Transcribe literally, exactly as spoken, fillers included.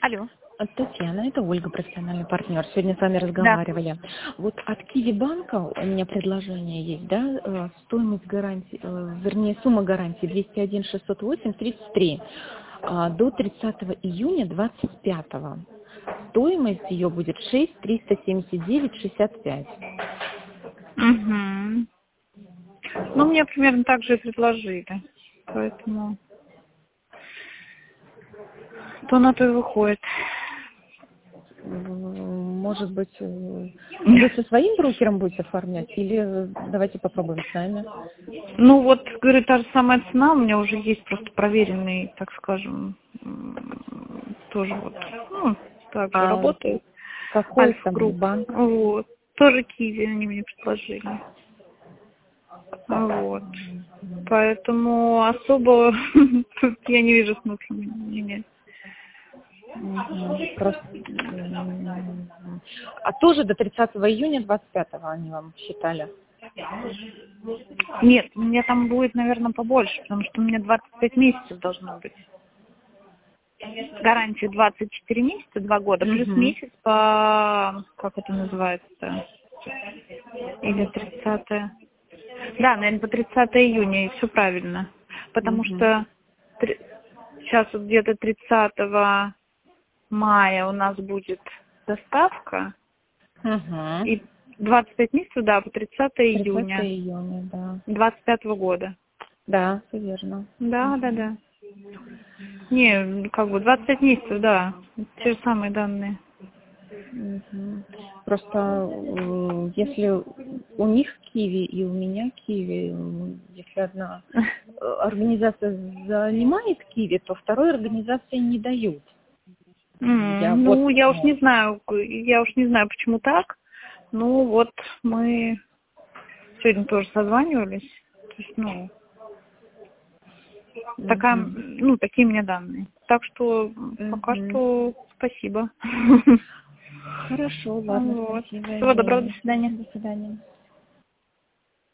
Алло. А, Татьяна, это Ольга, профессиональный партнер. Сегодня с вами Да. разговаривали. Вот от Киви банка у меня предложение есть, да, э, стоимость гарантии, э, вернее, сумма гарантии двести один шестьсот восемь тридцать три а, до тридцатого июня двадцать пятого. Стоимость ее будет шесть триста семьдесят девять шестьдесят пять. Угу. Ну, мне примерно так же и предложили. Поэтому то на то и выходит. Может быть, э, вы со своим брокером будете оформлять или э, давайте попробуем с нами? Ну, вот, говорю, та же самая цена, у меня уже есть просто проверенный, так скажем, м, тоже вот, ну, так же А работает. какой Альфа там Групп. банк? Вот. Тоже Киви они мне предложили. Вот. Поэтому особо я не вижу смысла менять. Мгм. Просто, м, а тоже до тридцатого июня двадцать пятого они вам считали? Нет, у меня там будет, наверное, побольше, потому что у меня двадцать пять месяцев должно быть. Гарантия двадцать четыре месяца, два года, плюс Угу. месяц по, как это называется, или тридцатое. Да, наверное, по тридцатое июня, и все правильно. Потому Угу. что три- сейчас вот где-то тридцатого мая у нас будет доставка, Угу. и двадцать пять месяцев, да, по тридцатое тридцатого июня июня, да. двадцать пятого года. Да, все верно. Да, да, Угу. да. Не, как бы двадцать пять месяцев, да. Те же самые данные. Мгм. Просто э, если у них Киви и у меня Киви, м, если одна э, организация занимает Киви, то второй организации не дают. Я М, вот Ну, я уж почему. не знаю, я уж не знаю, почему так. Ну, вот мы сегодня тоже созванивались. То есть, ну, такая, Мгм. ну, такие у меня данные. Так что пока Мгм. что спасибо. Хорошо, ладно, Вот. спасибо, Всего доброго, до извини. свидания. До свидания.